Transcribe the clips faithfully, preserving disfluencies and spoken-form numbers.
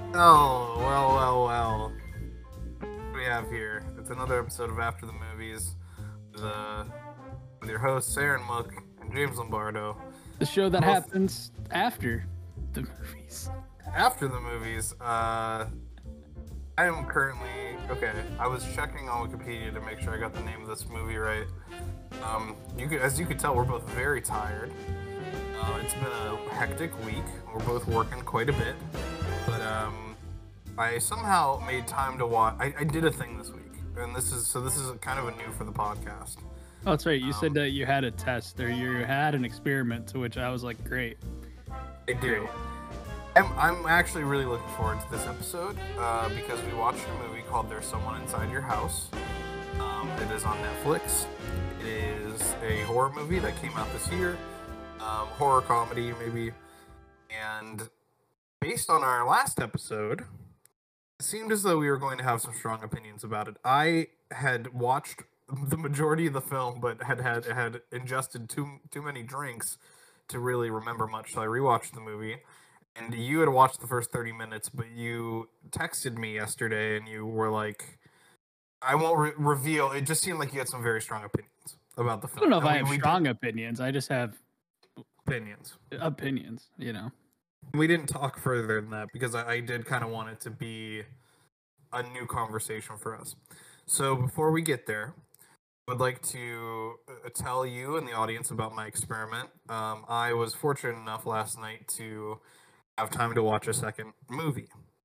Oh, well, well, well. What do we have here? It's another episode of After the Movies with, uh, with your hosts, Aaron Mook and James Lombardo. The show that Both happens after the movies. after the movies. Uh, I am currently, okay, I was checking on Wikipedia to make sure I got the name of this movie right. Um, you could, as you can tell, we're both very tired. Uh, it's been a hectic week. We're both working quite a bit. But, um, I somehow made time to watch. I, I did a thing this week, and this is so. This is kind of a new for the podcast. Oh, that's right. You Um, said that you had a test or you had an experiment, to which I was like, great. I do. I'm, I'm actually really looking forward to this episode uh, because we watched a movie called "There's Someone Inside Your House." Um, it is on Netflix. It is a horror movie that came out this year, um, horror comedy maybe, and based on our last episode, it seemed as though we were going to have some strong opinions about it. I had watched the majority of the film, but had had had ingested too too many drinks to really remember much. So I rewatched the movie, and you had watched the first thirty minutes, but you texted me yesterday, and you were like, "I won't re- reveal." It just seemed like you had some very strong opinions about the I film. don't know if And I we- have we did- strong opinions. I just have opinions. opinions, you know. We didn't talk further than that because I, I did kind of want it to be a new conversation for us. So before we get there, I would like to uh, tell you and the audience about my experiment. Um, I was fortunate enough last night to have time to watch a second movie.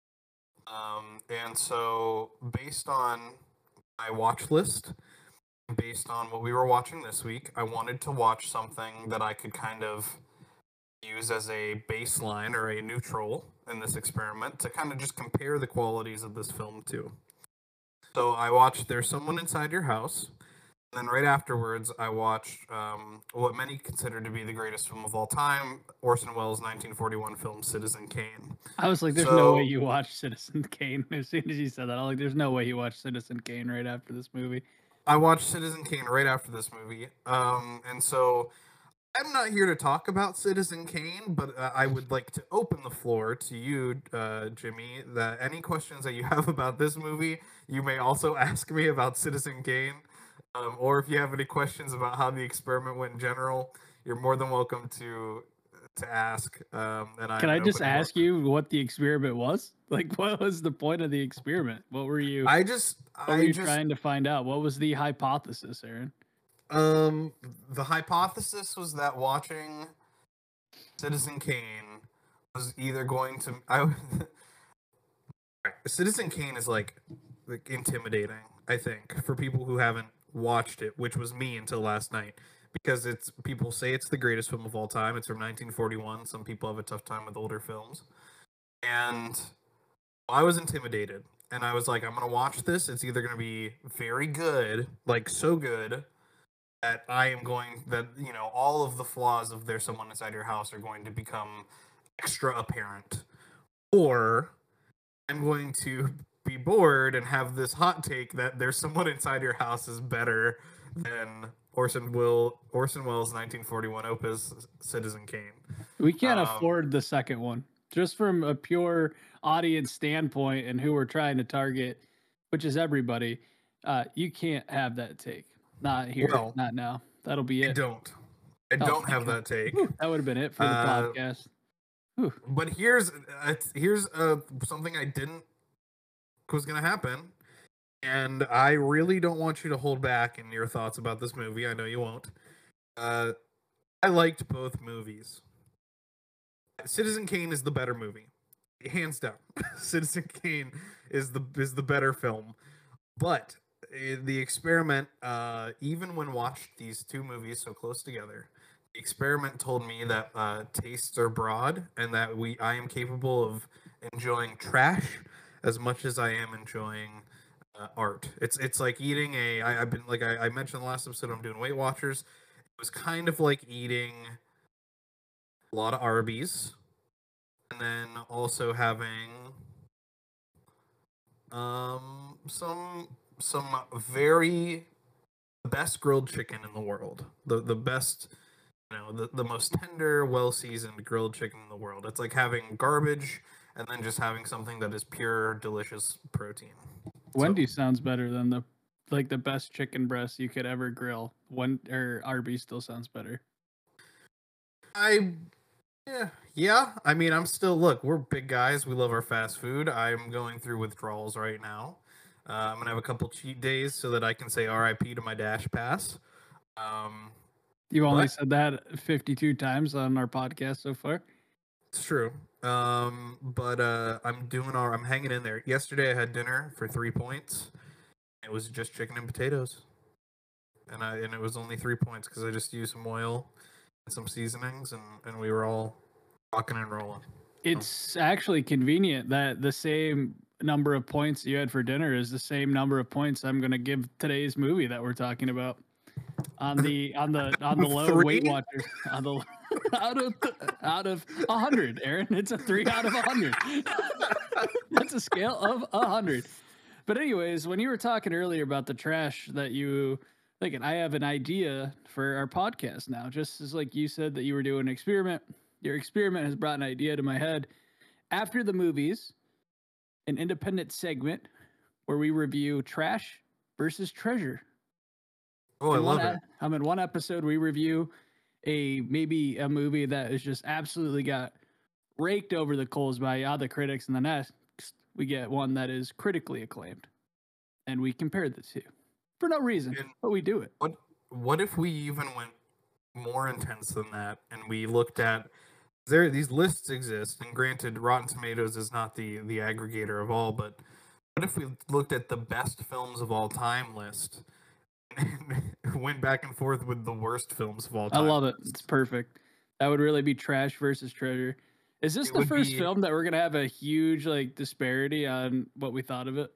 Um, and so, based on my watch list, based on what we were watching this week, I wanted to watch something that I could kind of use as a baseline or a neutral in this experiment to kind of just compare the qualities of this film to. So I watched There's Someone Inside Your House, and then right afterwards I watched um, what many consider to be the greatest film of all time, Orson Welles' nineteen forty-one film Citizen Kane. I was like, there's So- no way you watched Citizen Kane. As soon as you said that, I was like, there's no way you watched Citizen Kane right after this movie. I watched Citizen Kane right after this movie, um, and so I'm not here to talk about Citizen Kane, but uh, I would like to open the floor to you, uh, Jimmy. That any questions that you have about this movie, you may also ask me about Citizen Kane, um, or if you have any questions about how the experiment went in general, you're more than welcome to to ask. Um, and Can I'm I an just open book. ask you what the experiment was? Like, what was the point of the experiment? What were you? I just, what were I you just, trying to find out? What was the hypothesis, Aaron? Um, the hypothesis was that watching Citizen Kane was either going to I Citizen Kane is like like intimidating, I think, for people who haven't watched it, which was me until last night. Because it's people say it's the greatest film of all time. It's from nineteen forty-one. Some people have a tough time with older films. And I was intimidated. And I was like, I'm gonna watch this. It's either gonna be very good, like so good, that I am going that you know all of the flaws of There's Someone Inside Your House are going to become extra apparent, or I'm going to be bored and have this hot take that There's Someone Inside Your House is better than Orson Will Orson Welles' nineteen forty-one opus Citizen Kane. We can't Um, afford the second one. Just from a pure audience standpoint and who we're trying to target, which is everybody, uh, you can't have that take. Not here, Well, not now. That'll be I it. don't. I Oh, don't thank have God. that take. Whew, that would have been it for the Uh, podcast. Whew. But here's uh, here's uh, something I didn't was gonna happen, and I really don't want you to hold back in your thoughts about this movie. I know you won't. Uh, I liked both movies. Citizen Kane is the better movie, hands down. Citizen Kane is the is the better film, but uh, the experiment, uh, even when watched these two movies so close together, the experiment told me that uh, tastes are broad and that we I am capable of enjoying trash as much as I am enjoying uh, art. It's it's like eating a. I, I've been like I, I mentioned in the last episode. I'm doing Weight Watchers. It was kind of like eating a lot of Arby's, and then also having um some some very best grilled chicken in the world. The the best, you know, the, the most tender, well seasoned grilled chicken in the world. It's like having garbage and then just having something that is pure, delicious protein. Wendy's so, sounds better than the like the best chicken breast you could ever grill. One or Arby's still sounds better. I yeah yeah. I mean, I'm still look. We're big guys. We love our fast food. I'm going through withdrawals right now. Uh, I'm gonna have a couple cheat days so that I can say R I P to my Dash Pass. Um, you only but, said that fifty-two times on our podcast so far. It's true. Um, but uh, I'm doing all. I'm hanging in there. Yesterday, I had dinner for three points. It was just chicken and potatoes, and I and it was only three points because I just used some oil and some seasonings, and, and we were all rocking and rolling. It's so. actually convenient that the same number of points you had for dinner is the same number of points I'm going to give today's movie that we're talking about on the on the on the low Weight Watchers on the out of out of a hundred. Aaron, it's a three out of a hundred. That's a scale of a hundred. But anyways, when you were talking earlier about the trash that you like, I have an idea for our podcast now. Just as like you said that you were doing an experiment, your experiment has brought an idea to my head. After the movies, an independent segment where we review trash versus treasure. Oh, I love it. I'm in one episode we review a maybe a movie that is just absolutely got raked over the coals by other critics, and the next we get one that is critically acclaimed, and we compare the two for no reason, and but we do it. What What if we even went more intense than that, and we looked at there? These lists exist, and granted, Rotten Tomatoes is not the the aggregator of all, but what if we looked at the best films of all time list and went back and forth with the worst films of all time? I love it. It's perfect. That would really be trash versus treasure. Is this it the first be, film that we're gonna have a huge like disparity on what we thought of it?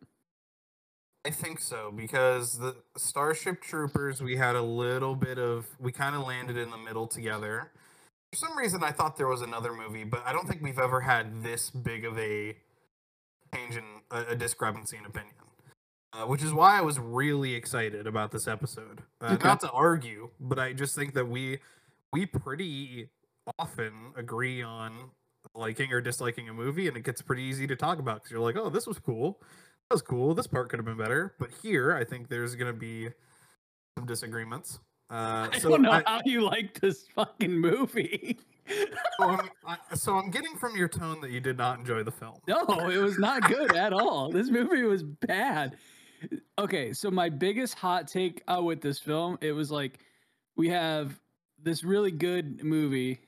I think so, because the Starship Troopers, we had a little bit of we kind of landed in the middle together. For some reason, I thought there was another movie, but I don't think we've ever had this big of a change in a, a discrepancy in opinion. Uh, which is why I was really excited about this episode. Uh, okay. Not to argue, but I just think that we we pretty often agree on liking or disliking a movie, and it gets pretty easy to talk about because you're like, oh, this was cool. That was cool. This part could have been better. But here, I think there's going to be some disagreements. Uh, I so don't know I, how you like this fucking movie. so, I'm, I, so I'm getting from your tone that you did not enjoy the film. No, it was not good at all. This movie was bad. Okay, so my biggest hot take uh, with this film, it was like, we have this really good movie.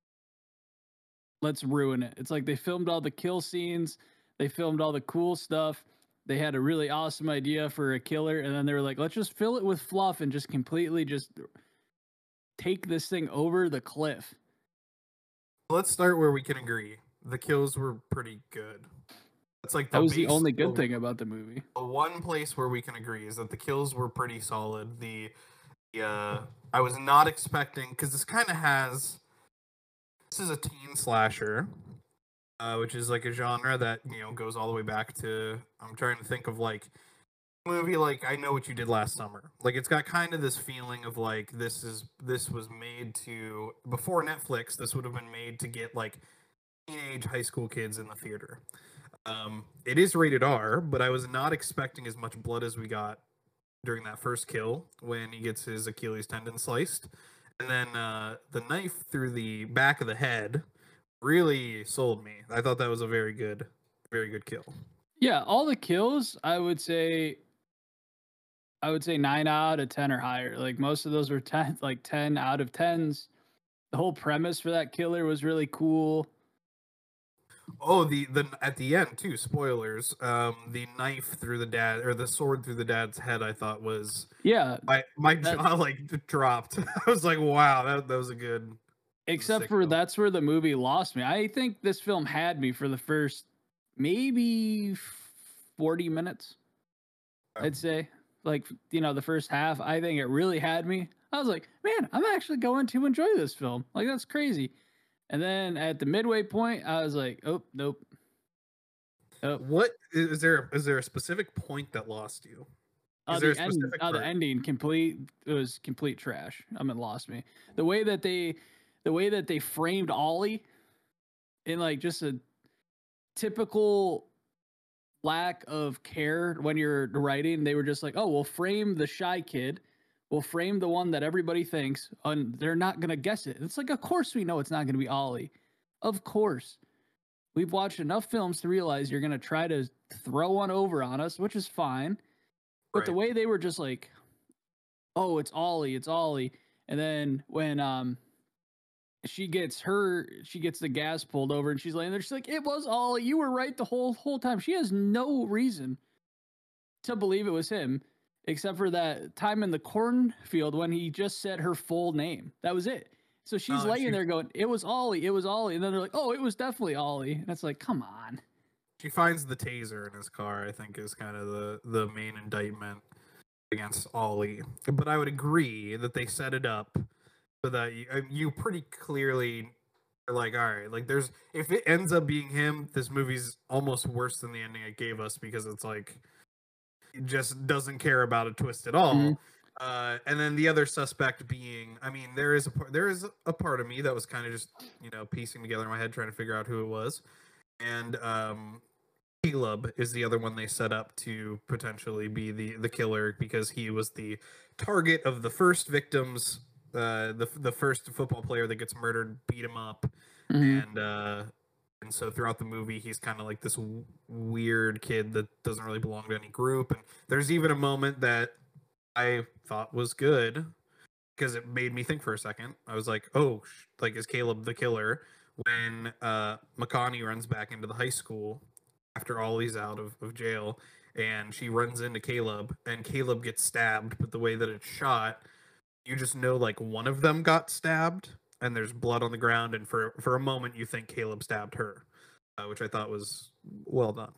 Let's ruin it. It's like they filmed all the kill scenes. They filmed all the cool stuff. They had a really awesome idea for a killer. And then they were like, let's just fill it with fluff and just completely just take this thing over the cliff. Let's start where we can agree. The kills were pretty good. That's like the that was base, the only good thing about the movie. The one place where we can agree is that the kills were pretty solid. The, the uh, I was not expecting, because this kind of has... This is a teen slasher, uh, which is like a genre that, you know, goes all the way back to, I'm trying to think of like a movie like I Know What You Did Last Summer. Like, it's got kind of this feeling of like this is this was made to, before Netflix, this would have been made to get like teenage high school kids in the theater. Um, it is rated R, but I was not expecting as much blood as we got during that first kill when he gets his Achilles tendon sliced. And then uh, the knife through the back of the head really sold me. I thought that was a very good, very good kill. Yeah, all the kills, I would say, I would say nine out of ten or higher. Like most of those were ten, like ten out of tens. The whole premise for that killer was really cool. Oh, the the at the end too. Spoilers. Um, the knife through the dad or the sword through the dad's head. I thought was yeah. My my that, jaw like dropped. I was like, wow, that that was a good. Except for film. That's where the movie lost me. I think this film had me for the first maybe forty minutes. Oh. I'd say like you know the first half. I think it really had me. I was like, man, I'm actually going to enjoy this film. Like that's crazy. And then at the midway point, I was like, "Oh, nope." Oh. What is there? Is there a specific point that lost you? Uh, the, end, uh, the ending complete. It was complete trash. I mean, lost me. The way that they, the way that they framed Ollie, in like just a, typical lack of care when you're writing. They were just like, oh, we'll frame the shy kid. We'll frame the one that everybody thinks, and they're not going to guess it. It's like, of course we know it's not going to be Ollie. Of course. We've watched enough films to realize you're going to try to throw one over on us, which is fine. But right. the way they were just like, oh, it's Ollie, it's Ollie. And then when um she gets her, she gets the gas pulled over and she's laying there, she's like, it was Ollie. You were right the whole whole time. She has no reason to believe it was him, except for that time in the cornfield when he just said her full name. That was it. So she's uh, laying she, there going, it was Ollie, it was Ollie. And then they're like, oh, it was definitely Ollie. And it's like, come on. She finds the taser in his car, I think, is kind of the, the main indictment against Ollie. But I would agree that they set it up so that you, you pretty clearly are like, all right, like there's, if it ends up being him, this movie's almost worse than the ending it gave us because it's like, it just doesn't care about a twist at all. Mm-hmm. Uh, and then the other suspect being, I mean, there is a there is a part of me that was kind of just, you know, piecing together in my head trying to figure out who it was. And um, Caleb is the other one they set up to potentially be the, the killer because he was the target of the first victims, uh, the the first football player that gets murdered, beat him up. Mm-hmm. And uh, and so throughout the movie, he's kind of like this w- weird kid that doesn't really belong to any group. And there's even a moment that I thought was good because it made me think for a second. I was like, oh, like, is Caleb the killer? When uh, Makani runs back into the high school after Ollie's out of, of jail, and she runs into Caleb, and Caleb gets stabbed, but the way that it's shot, you just know, like, one of them got stabbed, and there's blood on the ground, and for, for a moment, you think Caleb stabbed her, uh, which I thought was well done.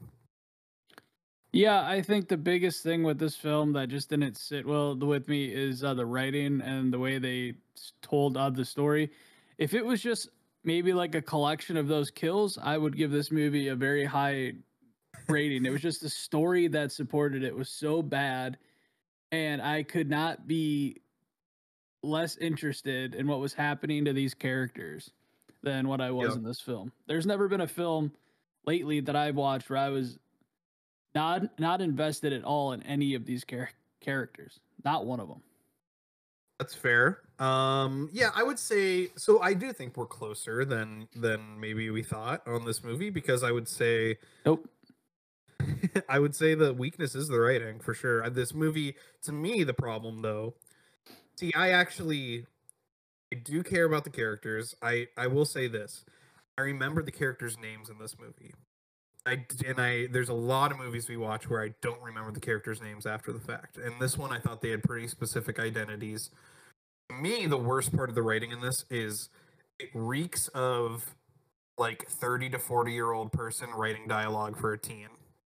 Yeah, I think the biggest thing with this film that just didn't sit well with me is uh, the writing and the way they told uh, the story. If it was just maybe like a collection of those kills, I would give this movie a very high rating. It was just the story that supported it was so bad, and I could not be less interested in what was happening to these characters than what I was yep. in this film. There's never been a film lately that I've watched where I was Not not invested at all in any of these char- characters. Not one of them. That's fair. Um, yeah, I would say so. I do think we're closer than than maybe we thought on this movie because I would say nope. I would say the weakness is the writing for sure. This movie, to me, the problem though. See, I actually I do care about the characters. I I will say this. I remember the characters' names in this movie. I and I there's a lot of movies we watch where I don't remember the characters' names after the fact. And this one I thought they had pretty specific identities. To me, the worst part of the writing in this is it reeks of like thirty to forty year old person writing dialogue for a teen.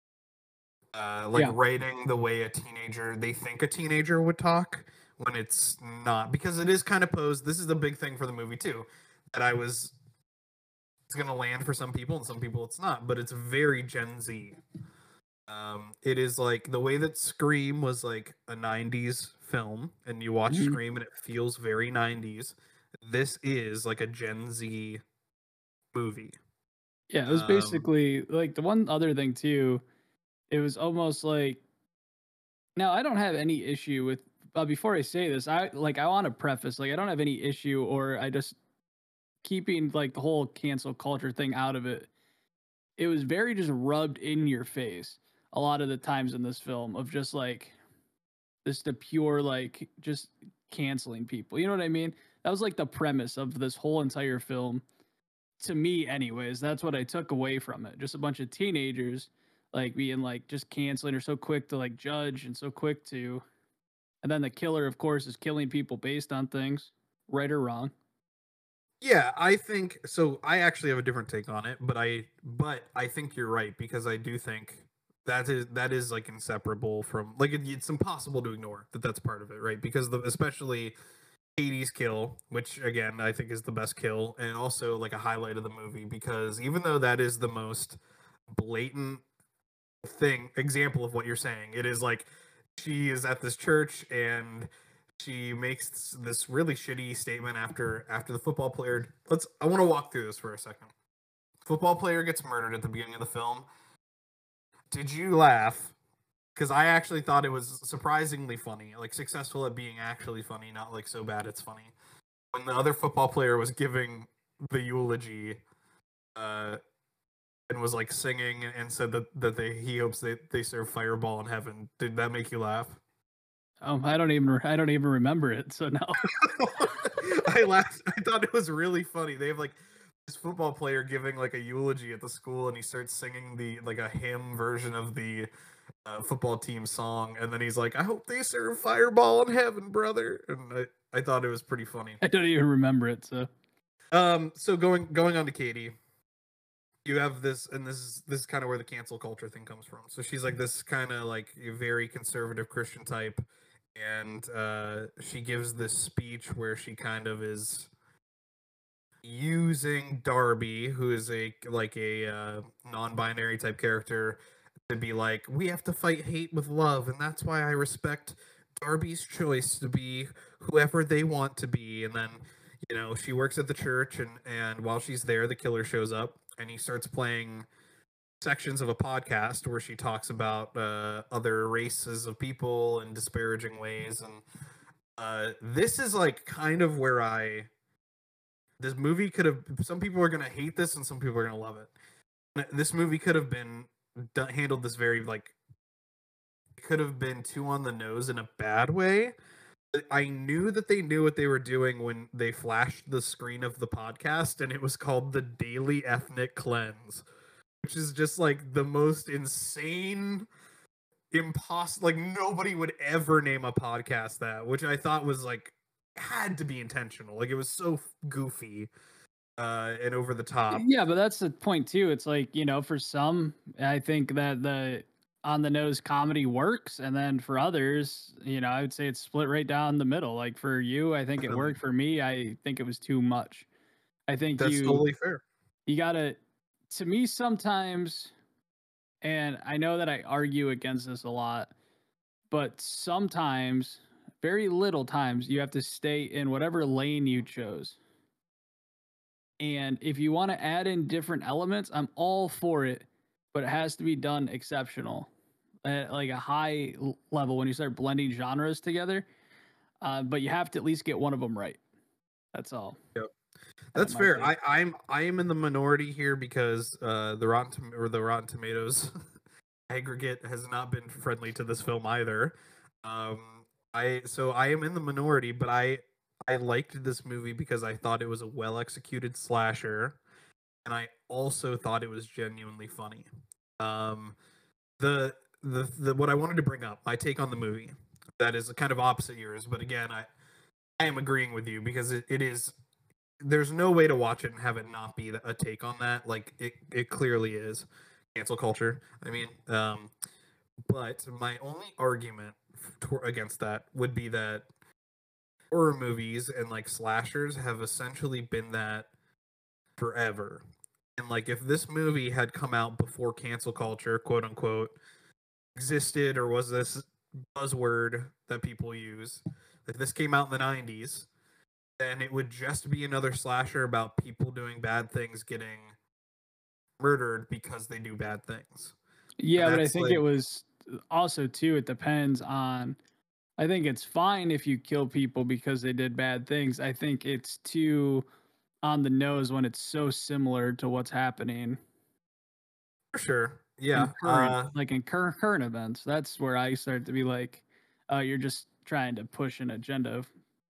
Uh, like yeah. writing the way a teenager they think a teenager would talk when it's not, because it is kind of posed. This is the big thing for the movie too, that I was it's going to land for some people and some people it's not, but it's very Gen Z. Um, it is like the way that Scream was like a nineties film and you watch mm-hmm. Scream and it feels very nineties. This is like a Gen Z movie. Yeah, it was um, basically like the one other thing too. It was almost like, now I don't have any issue with, uh, before I say this, I like, I want to preface, like, I don't have any issue or I just, keeping like the whole cancel culture thing out of it, it was very just rubbed in your face a lot of the times in this film of just like just the pure like just canceling people. You know what I mean? That was like the premise of this whole entire film. To me, anyways, that's what I took away from it. Just a bunch of teenagers like being like just canceling or so quick to like judge and so quick to, and then the killer, of course, is killing people based on things, right or wrong. Yeah, I think so. I actually have a different take on it, but I but I think you're right because I do think that is that is like inseparable from like it, it's impossible to ignore that that's part of it, right? Because the especially Katie's kill, which again I think is the best kill, and also like a highlight of the movie because even though that is the most blatant thing example of what you're saying, it is like she is at this church and she makes this really shitty statement after after the football player. Let's. I want to walk through this for a second. football player gets murdered at the beginning of the film. Did you laugh? Because I actually thought it was surprisingly funny, like successful at being actually funny, not like so bad it's funny. When the other football player was giving the eulogy, uh, and was like singing and said that, that they he hopes they, they serve Fireball in heaven. Did that make you laugh? Um, I don't even I don't even remember it. So no. I laughed. I thought it was really funny. They have like this football player giving like a eulogy at the school, and he starts singing the like a hymn version of the uh, football team song, and then he's like, "I hope they serve Fireball in heaven, brother." And I, I thought it was pretty funny. I don't even remember it. So, um, so going going on to Katie, you have this, and this is this is kind of where the cancel culture thing comes from. So she's like this kind of like very conservative Christian type, and uh, she gives this speech where she kind of is using Darby, who is a like a uh, non-binary type character, to be like, we have to fight hate with love, and that's why I respect Darby's choice to be whoever they want to be. And then, you know, she works at the church, and and while she's there, the killer shows up, and he starts playing sections of a podcast where she talks about uh, other races of people in disparaging ways. And uh, this is like kind of where I this movie could have, some people are going to hate this and some people are going to love it. This movie could have been done, handled this very like could have been too on the nose in a bad way. I knew that they knew what they were doing when they flashed the screen of the podcast, and it was called the Daily Ethnic Cleanse, which is just like the most insane, impossible. Like nobody would ever name a podcast that, which I thought was like had to be intentional. Like it was so goofy uh, and over the top. Yeah, but that's the point too. It's like, you know, for some, I think that the on the nose comedy works, and then for others, you know, I would say it's split right down the middle. Like for you, I think it worked. For me, I think it was too much. I think that's you totally fair. You gotta, to me, sometimes, and I know that I argue against this a lot, but sometimes, very little times, you have to stay in whatever lane you chose. And if you want to add in different elements, I'm all for it, but it has to be done exceptional at like a high level when you start blending genres together. Uh, but you have to at least get one of them right. That's all. Yep. That's fair. I, I'm I am in the minority here because uh, the Rotten or the Rotten Tomatoes aggregate has not been friendly to this film either. Um, I so I am in the minority, but I I liked this movie because I thought it was a well executed slasher, and I also thought it was genuinely funny. Um, the the the what I wanted to bring up, my take on the movie, that is kind of opposite yours, but again, I I am agreeing with you because it, it is. There's no way to watch it and have it not be a take on that. Like it, it clearly is cancel culture. I mean, um, but my only argument for, against that would be that horror movies and like slashers have essentially been that forever. And like if this movie had come out before cancel culture, quote unquote, existed, or was this buzzword that people use, if this came out in the nineties, then it would just be another slasher about people doing bad things getting murdered because they do bad things. Yeah, but I think like, it was also too, it depends on, I think it's fine if you kill people because they did bad things. I think it's too on the nose when it's so similar to what's happening. For sure. Yeah. In current, uh, like in current current events, that's where I start to be like, uh, you're just trying to push an agenda.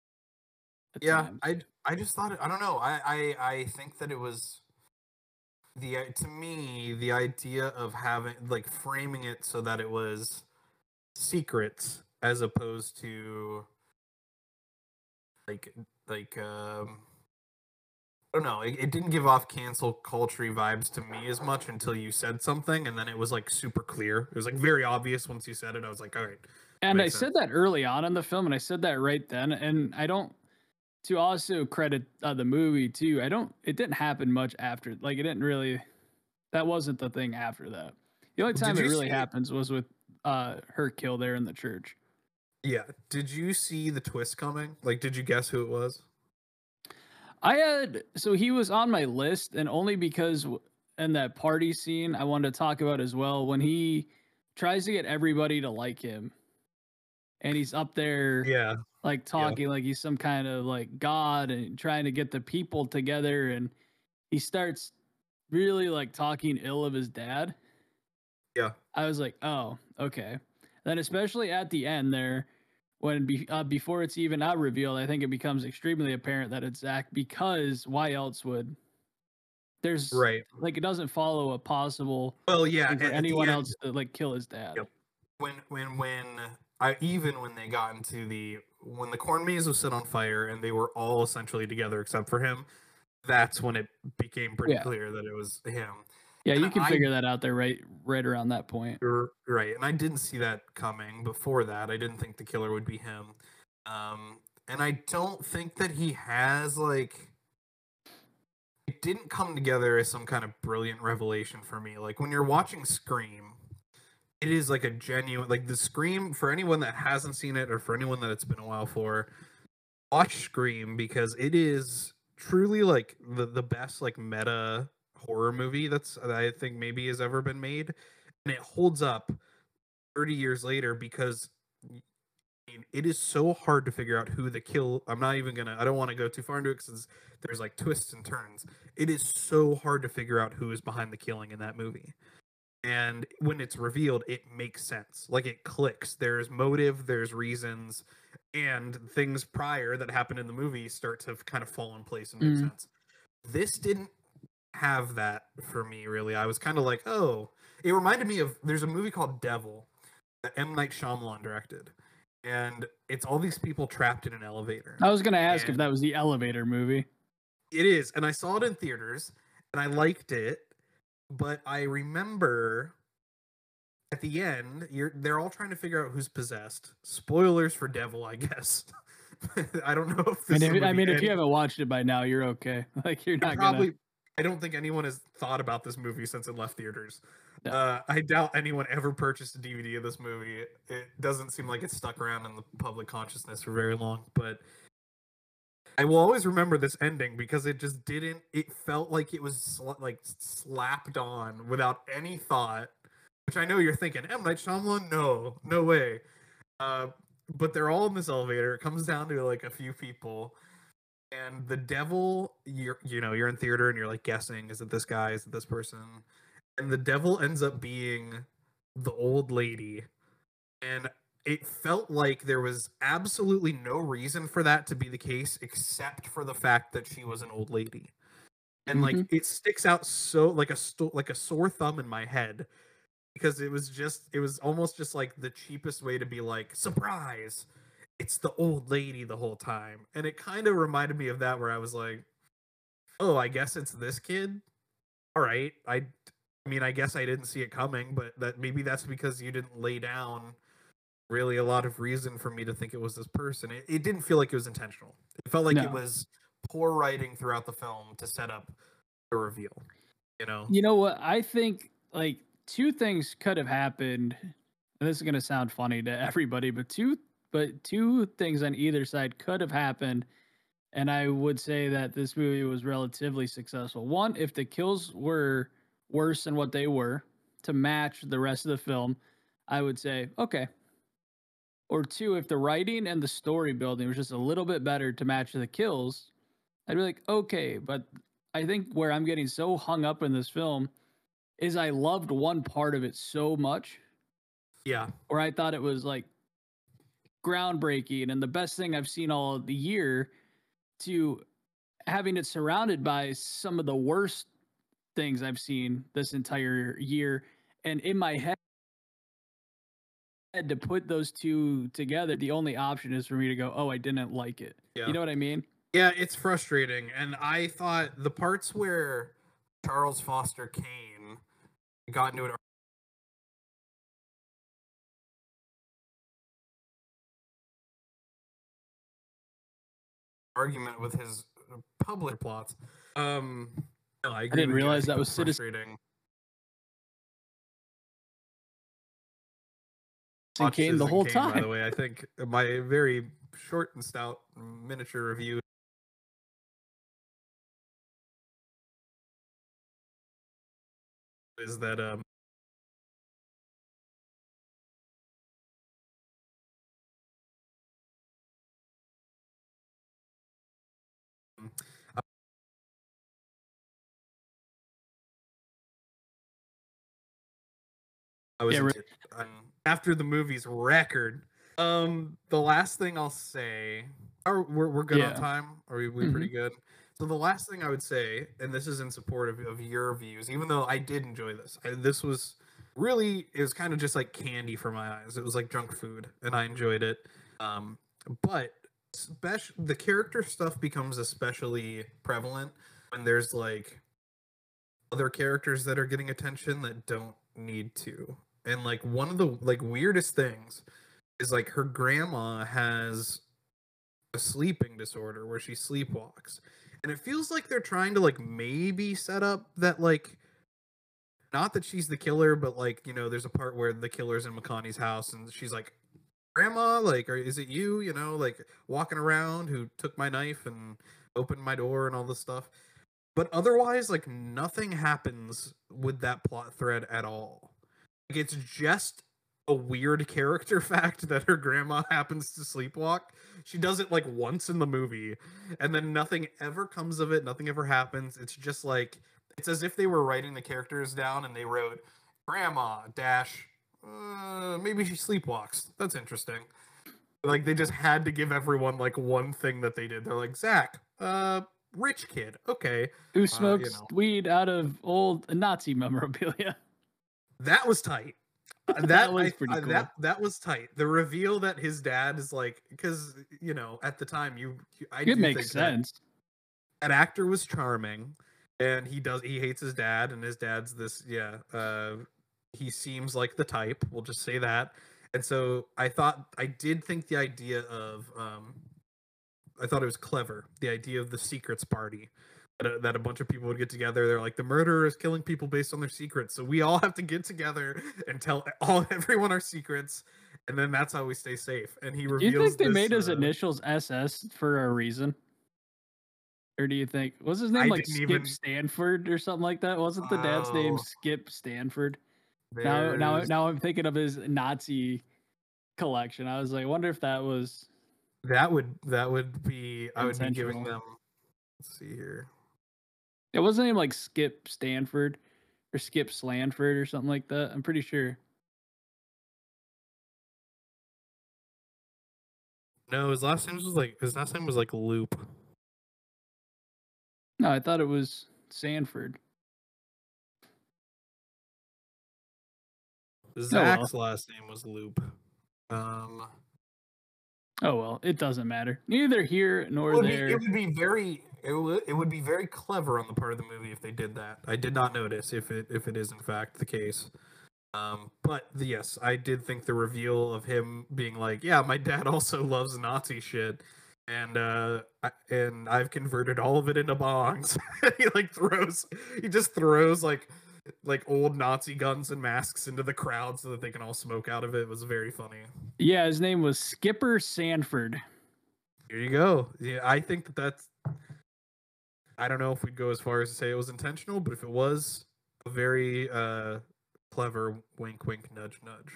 Yeah, times. I I just thought it, I don't know. I, I I think that it was the to me the idea of having like framing it so that it was secrets as opposed to like like um I don't know. It, it didn't give off cancel culture vibes to me as much until you said something, and then it was like super clear. It was like very obvious once you said it. I was like, all right. And I sense. said that early on in the film, and I said that right then, and I don't. To also credit uh, the movie too, I don't. It didn't happen much after. Like it didn't really. That wasn't the thing after that. The only time it really happens was with uh, her kill there in the church. Yeah. Did you see the twist coming? Like, did you guess who it was? I had. So he was on my list, and only because and that party scene I wanted to talk about as well when he tries to get everybody to like him and he's up there Yeah. like Yeah. talking like he's some kind of like god and trying to get the people together, and he starts really like talking ill of his dad. Yeah. I was like, oh, okay. Then especially at the end there, when be, uh, before it's even not revealed, I think it becomes extremely apparent that it's Zach, because why else would there's Right. like it doesn't follow a possible Well, yeah, thing for at, at the anyone end, else to like kill his dad. yep. When when when I even when they got into the when the corn maze was set on fire and they were all essentially together except for him, that's when it became pretty Yeah. clear that it was him. Yeah, And you can I figure that out there right right around that point. r- right, and I didn't see that coming before that. I didn't think the killer would be him. Um and I don't think that he has like it didn't come together as some kind of brilliant revelation for me. Like when you're watching Scream, it is like a genuine like the Scream for anyone that hasn't seen it or for anyone that it's been a while for, watch Scream because it is truly like the the best like meta horror movie that's that I think maybe has ever been made, and it holds up thirty years later because I mean, it is so hard to figure out who the kill. I'm not even gonna. I don't want to go too far into it because there's like twists and turns. It is so hard to figure out who is behind the killing in that movie. And when it's revealed, it makes sense. Like it clicks. There's motive. There's reasons, and things prior that happened in the movie start to kind of fall in place and make Mm. sense. This didn't have that for me really. I was kind of like, oh, it reminded me of. There's a movie called Devil that M. Night Shyamalan directed, and it's all these people trapped in an elevator. I was gonna ask if And that was the elevator movie. it is, and I saw it in theaters, and I liked it, but I remember at the end, you're they're all trying to figure out who's possessed. Spoilers for Devil, I guess. I don't know if I this mean, if, I movie mean, if you ends. haven't watched it by now, you're okay. Like you're I not gonna. probably I don't think anyone has thought about this movie since it left theaters. No. Uh, I doubt anyone ever purchased a D V D of this movie. It, it doesn't seem like it's stuck around in the public consciousness for very long, but I will always remember this ending because it just didn't. It felt like it was sl- like slapped on without any thought. Which I know you're thinking, M. Night Shyamalan? No, no way. Uh, but they're all in this elevator. It comes down to like a few people, and the devil. You're you know you're in theater and you're like guessing, is it this guy? Is it this person? And the devil ends up being the old lady, and it felt like there was absolutely no reason for that to be the case except for the fact that she was an old lady. And like Mm-hmm. it sticks out so like a sto- like a sore thumb in my head because it was just it was almost just like the cheapest way to be like surprise. It's the old lady the whole time. And it kind of reminded me of that where I was like, "Oh, I guess it's this kid." All right. I I mean, I guess I didn't see it coming, but that maybe that's because you didn't lay down really a lot of reason for me to think it was this person. It, it didn't feel like it was intentional. It felt like it No. was poor writing throughout the film to set up the reveal. You know? You know what? I think like two things could have happened. And this is gonna sound funny to everybody, but two but two things on either side could have happened. And I would say that this movie was relatively successful. One, if the kills were worse than what they were to match the rest of the film, I would say, okay. Or two, if the writing and the story building was just a little bit better to match the kills, I'd be like, okay. But I think where I'm getting so hung up in this film is I loved one part of it so much, Yeah. or I thought it was like groundbreaking and the best thing I've seen all of the year, to having it surrounded by some of the worst things I've seen this entire year. And in my head, to put those two together, the only option is for me to go, oh, I didn't like it. Yeah. You know what I mean? Yeah, it's frustrating. And I thought the parts where Charles Foster Kane got into an argument with his public plots. Um, no, I, I agree didn't with you. I realize think that it was Citizen frustrating. Kane the Citizen whole Kane, time. by the way. I think my very short and stout miniature review is that um I was Yeah, in re- t- um, after the movie's record. Um, the last thing I'll say, or we're we're good on yeah. time. Are we, we hmm pretty good? So the last thing I would say, and this is in support of, of your views, even though I did enjoy this, I, this was really it was kind of just like candy for my eyes. It was like junk food, and I enjoyed it. Um, but spec- the character stuff becomes especially prevalent when there's like other characters that are getting attention that don't need to. And like one of the like weirdest things is like her grandma has a sleeping disorder where she sleepwalks. And it feels like they're trying to like maybe set up that like not that she's the killer, but like, you know, there's a part where the killer's in Makani's house and she's like, "Grandma, like, or is it you, you know, like walking around who took my knife and opened my door and all this stuff?" But otherwise, like nothing happens with that plot thread at all. Like it's just a weird character fact that her grandma happens to sleepwalk. She does it like once in the movie, and then nothing ever comes of it. Nothing ever happens. It's just like it's as if they were writing the characters down and they wrote grandma dash. Uh, maybe she sleepwalks. That's interesting. Like they just had to give everyone like one thing that they did. They're like Zach, uh, rich kid. Okay, Who uh, you smokes know weed out of old Nazi memorabilia? that was tight. Uh, That that was I pretty uh, cool. that that was tight. The reveal that his dad is like, because you know at the time you, you I It do makes think that sense. that actor was charming, and he does he hates his dad, and his dad's this yeah. Uh, he seems like the type. We'll just say that. And so I thought I did think the idea of um, I thought it was clever. The idea of the secrets party. That a, that a bunch of people would get together. They're like, the murderer is killing people based on their secrets. So we all have to get together and tell all everyone our secrets. And then that's how we stay safe. And he Do you reveals think they this. made his Uh, initials S S for a reason? Or do you think was his name I like didn't Skip even. Stanford or something like that? Wasn't the dad's name Oh, Skip Stanford? Now now there's now I'm thinking of his Nazi collection. I was like, I wonder if that was that would that would be I would be giving intentional. them. Let's see here. It wasn't name like Skip Stanford or Skip Slanford or something like that. I'm pretty sure. No, his last name was like his last name was like Loop. No, I thought it was Sanford. Oh well. Zach's last name was Loop. Um, Oh well. It doesn't matter. Neither here It nor would be it there. would be very it would it would be very clever on the part of the movie if they did that. I did not notice if it if it is in fact the case. Um, but the, yes, I did think the reveal of him being like, "Yeah, my dad also loves Nazi shit, and uh, I, and I've converted all of it into bongs." He like throws, he just throws like like old Nazi guns and masks into the crowd so that they can all smoke out of it. It was very funny. Yeah, his name was Skipper Sanford. Here you go. Yeah, I think that that's I don't know if we'd go as far as to say it was intentional, but if it was, a very uh, clever wink, wink, nudge, nudge.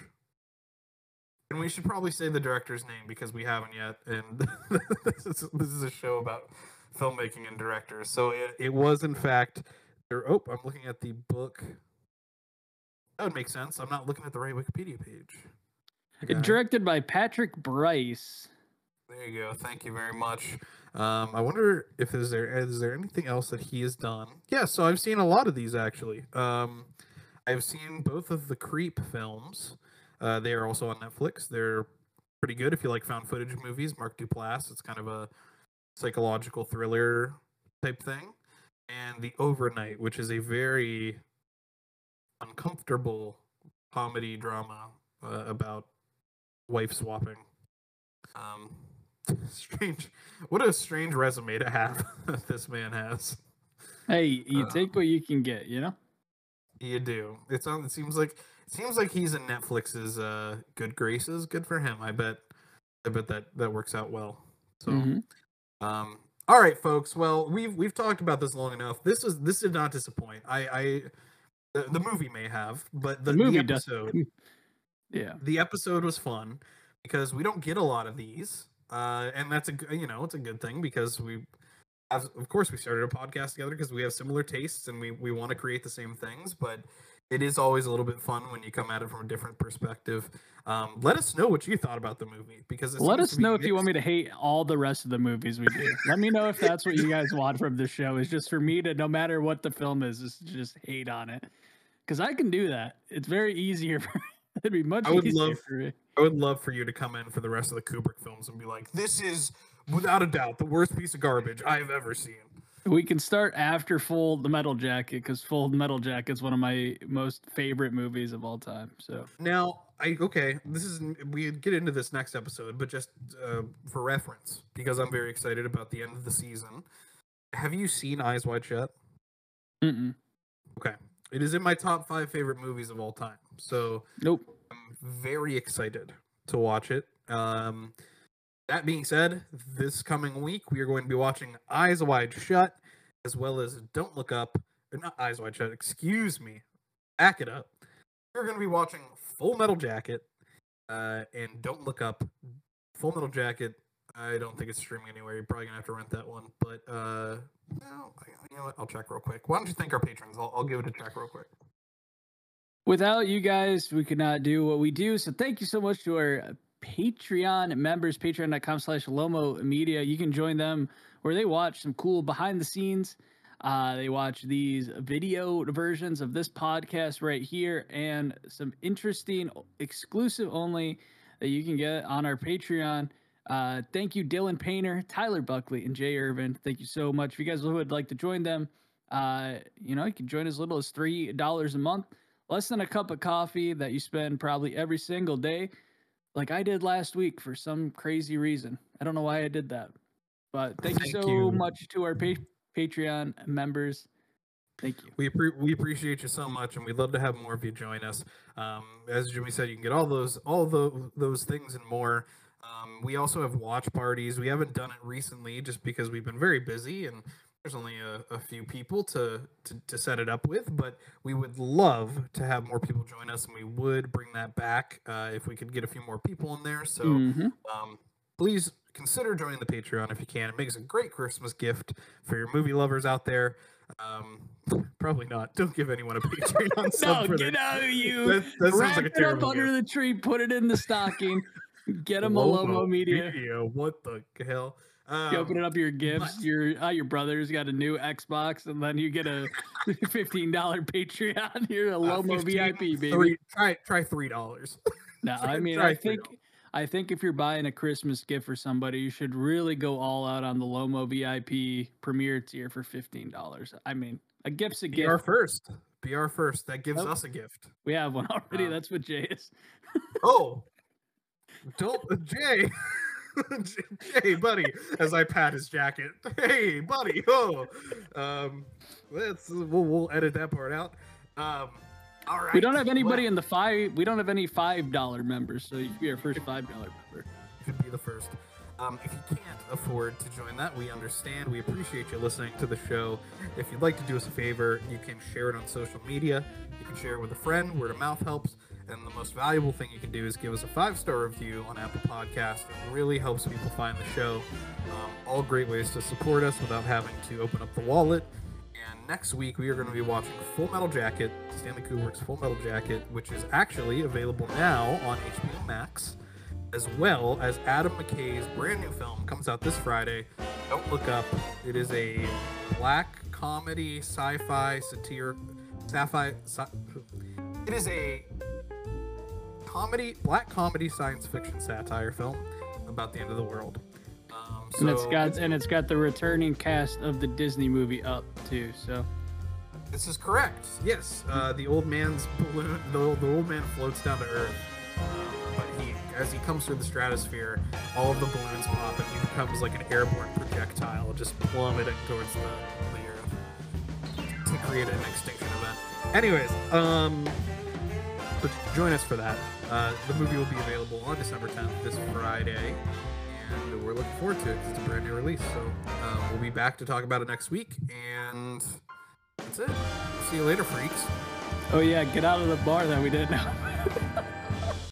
And we should probably say the director's name because we haven't yet. And this, is, this is a show about filmmaking and directors. So it, it was, in fact, there, oh, I'm looking at the book. That would make sense. I'm not looking at the right Wikipedia page. Okay. Directed by Patrick Bryce. There you go. Thank you very much. Um, I wonder if is there is there anything else that he has done? Yeah, so I've seen a lot of these actually. Um, I've seen both of the Creep films. Uh, they are also on Netflix. They're pretty good if you like found footage movies. Mark Duplass. It's kind of a psychological thriller type thing. And The Overnight, which is a very uncomfortable comedy drama uh, about wife swapping. Um, strange. What a strange resume to have this man has. Hey, you Uh, take what you can get, you know? you do. It's on. It seems like it seems like he's in Netflix's uh, good graces. Good for him. I bet. I bet that that works out well. So, Mm-hmm. um, all right, folks. Well, we've we've talked about this long enough. This is this did not disappoint. I I The, the movie may have, but the, The movie the does. episode, Yeah. the episode was fun because we don't get a lot of these, uh, and that's a g- you know it's a good thing because we, have, of course, we started a podcast together because we have similar tastes and we we want to create the same things, but it is always a little bit fun when you come at it from a different perspective. Um, let us know what you thought about the movie because it Let seems us to be know if you want me mixed. to hate all the rest of the movies we do. Let me know if that's what you guys want from the show. Is just for me to, no matter what the film is, is to just hate on it. Because I can do that. It's very easier for it'd be much I would easier love for me. I would love for you to come in for the rest of the Kubrick films and be like, "This is without a doubt the worst piece of garbage I've ever seen." We can start after Full the Metal Jacket because Full Metal Jacket is one of my most favorite movies of all time. So Now, I okay, this is we get into this next episode, but just uh, for reference, because I'm very excited about the end of the season. Have you seen Eyes Wide Shut? Mm-mm. Okay, it is in my top five favorite movies of all time. So Nope. I'm very excited to watch it. Um, that being said, this coming week we are going to be watching Eyes Wide Shut, as well as Don't Look Up. Or not Eyes Wide Shut. Excuse me. Back it up. We're going to be watching Full Metal Jacket uh, and Don't Look Up. Full Metal Jacket. I don't think it's streaming anywhere. You're probably gonna have to rent that one. But uh, no, you know what? I'll check real quick. Why don't you thank our patrons? I'll, I'll give it a check real quick. Without you guys, we could not do what we do. So thank you so much to our Patreon members, patreon.com slash Lomo Media. You can join them where they watch some cool behind the scenes. Uh, they watch these video versions of this podcast right here and some interesting exclusive only that you can get on our Patreon. Uh, thank you, Dylan Painter, Tyler Buckley, and Jay Irvin. Thank you so much. If you guys would like to join them, uh, you know, you can join as little as three dollars a month. Less than a cup of coffee that you spend probably every single day, like I did last week for some crazy reason. I don't know why I did that. But thank, thank you so you. much to our pa- Patreon members. Thank you. We pre- we appreciate you so much, and we'd love to have more of you join us. Um, as Jimmy said, you can get all those all the, those things and more. Um, we also have watch parties. We haven't done it recently just because we've been very busy and there's only a, a few people to, to, to set it up with, but we would love to have more people join us, and we would bring that back uh, if we could get a few more people in there. So mm-hmm. um, please consider joining the Patreon if you can. It makes a great Christmas gift for your movie lovers out there. Um, probably not. Don't give anyone a Patreon sub no, for get that. out of you. That, that sounds Wrap like a it terrible up under gift. the tree, put it in the stocking, get them a Lomo Media. Media. What the hell? Um, you open it up your gifts. but, your uh, your brother's got a new Xbox, and then you get a fifteen dollar Patreon. You're a Lomo uh, fifteen, V I P, baby. Three, try try three dollars. No, I mean I think I think if you're buying a Christmas gift for somebody, you should really go all out on the Lomo V I P Premier tier for fifteen dollars. I mean, a gift's a Be gift. Be our first. Be our first. That gives oh, us a gift. We have one already. Uh, That's what Jay is. oh, don't Jay. Hey, buddy, as I pat his jacket. Hey, buddy. Oh, um, let's we'll, we'll edit that part out. Um, all right. We don't have anybody well, in the five. We don't have any five dollar members, so you can be our first five dollar member. Could be the first. Um, if you can't afford to join that, we understand. We appreciate you listening to the show. If you'd like to do us a favor, you can share it on social media. You can share it with a friend. Word of mouth helps. And the most valuable thing you can do is give us a five-star review on Apple Podcasts. It really helps people find the show. Um, all great ways to support us without having to open up the wallet. And next week, we are going to be watching Full Metal Jacket, Stanley Kubrick's Full Metal Jacket, which is actually available now on H B O Max, as well as Adam McKay's brand new film comes out this Friday. Don't Look Up. It is a black comedy, sci-fi, satire, sci-fi. Sci- it is a comedy, black comedy, science fiction satire film about the end of the world. Um, so and it's got it's, and it's got the returning cast of the Disney movie Up too. So this is correct. Yes, uh, the old man's balloon. The, the old man floats down to Earth, um, but he, as he comes through the stratosphere, all of the balloons pop, and he becomes like an airborne projectile, just plummeting towards the, the Earth to create an extinction event. Anyways, um. But join us for that. Uh, the movie will be available on December tenth, this Friday, and we're looking forward to it because it's a brand new release. So um, we'll be back to talk about it next week, and that's it. See you later, freaks. Oh yeah, get out of the bar that we didn't know.